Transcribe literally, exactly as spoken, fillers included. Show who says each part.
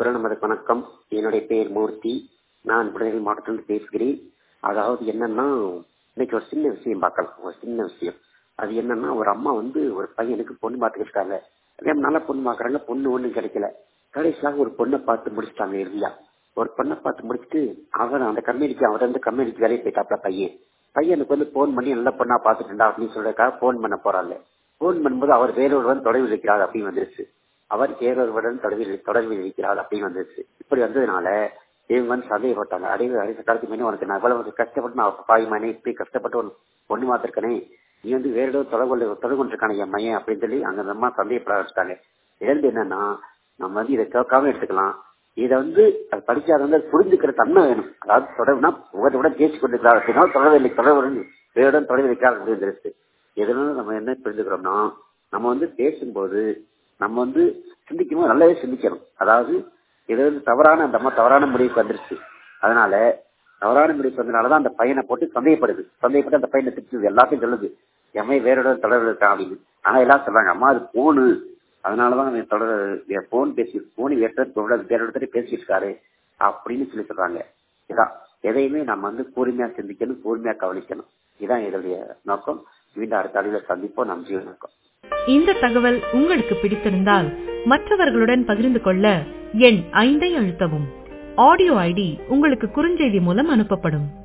Speaker 1: நமது வணக்கம். என்னுடைய பெயர் மூர்த்தி. நான் விடுதலை மாவட்டத்திலிருந்து பேசுகிறேன். அதாவது என்னன்னா, இன்னைக்கு ஒரு சின்ன விஷயம் பார்க்கலாம். ஒரு சின்ன விஷயம். அது என்னன்னா, ஒரு அம்மா வந்து ஒரு பையனுக்கு பொண்ணு பார்த்துக்கிட்டு இருக்காங்க. அதே நல்ல பொண்ணு பார்க்கறாங்க. பொண்ணு ஒண்ணும் கிடைக்கல. கடைசியாக ஒரு பொண்ணை பார்த்து முடிச்சிட்டாங்க. இறுதியா ஒரு பொண்ணை பார்த்து முடிச்சுட்டு அவர் அந்த கம்பெனிக்கு அவர் வந்து கம்பெனிக்கு வேலையை போயிட்டாப்ல பையன். பையனுக்கு வந்து போன் பண்ணி நல்ல பொண்ணா பார்த்துட்டுண்டா அப்படின்னு சொல்றதுக்காக போன் பண்ண போறாங்க. போன் பண்ணும்போது அவர் வேறொருவன் தொடர்பில் இருக்கிறார் அப்படின்னு வந்துருச்சு. அவர் வேறொருவருடன் தொடர்பில் தொடர்பில் இருக்கிறார் அப்படின்னு வந்துருச்சு. இப்படி வந்ததுனால இவங்க வந்து சந்தேகப்பட்டாங்க. அடைவு அடைவு காலத்துக்கு முன்னே உனக்கு நான் எவ்வளவு கஷ்டப்பட்டு நான் பாய்மானே இப்படி கஷ்டப்பட்டு ஒரு பொண்ணு மாத்திருக்கனே, நீ வந்து வேற ஏதோ தொடர்பு தொடர்பு கொண்டிருக்கான என் மையன் அப்படின்னு சொல்லி அங்க அந்த அம்மா சந்தேகப்பட வச்சுட்டாங்க. இருந்து என்னன்னா, நம்ம வந்து இதை கேட்காம எடுத்துக்கலாம். இதை வந்து அது படிக்காத வந்து புரிஞ்சுக்கிற தன்மை வேணும். அதாவது தொடர்புனா உங்களை விட பேசி கொண்டிருக்கிறார் அப்படின்னா தொடர்பு இல்லை, தொடர்பு வேறுடன் தொடர்பு இருக்கிறார் அப்படின்னு இருந்துச்சு. எதனால நம்ம என்ன புரிஞ்சுக்கிறோம்னா, நம்ம வந்து பேசும்போது நம்ம வந்து சிந்திக்கணும், நல்லாவே சிந்திக்கணும். அதாவது இது வந்து தவறான அந்த அம்மா தவறான முடிவுக்கு வந்துருச்சு. அதனால தவறான முடிவுக்கு வந்ததுனாலதான் அந்த பையனை போட்டு சந்தேகப்படுது. சந்தேகப்பட்டு அந்த பையனை திட்டுது, எல்லாத்தையும் சொல்லுது எம்ஐ வேறோட தொடர்பு இருக்கான் அப்படின்னு. ஆனா எல்லாம் சொல்றாங்க, அம்மா அது போனு, அதனாலதான் அவன் தொடர் போன் பேசி போன் வேற இடத்துல பேசிட்டு இருக்காரு அப்படின்னு சொல்லி சொல்றாங்க. இதான் எதையுமே நம்ம வந்து கூர்மையா சிந்திக்கணும், கூர்மையா கவனிக்கணும். இதான் என்னுடைய நோக்கம். மீண்டும் அடுத்த அடியில் சந்திப்போம். நன்றி, வணக்கம்.
Speaker 2: இந்த தகவல் உங்களுக்கு பிடித்திருந்தால் மற்றவர்களுடன் பகிர்ந்து கொள்ள எண் ஐந்தை அழுத்தவும். ஆடியோ ஐடி உங்களுக்கு குறுஞ்செய்தி மூலம் அனுப்பப்படும்.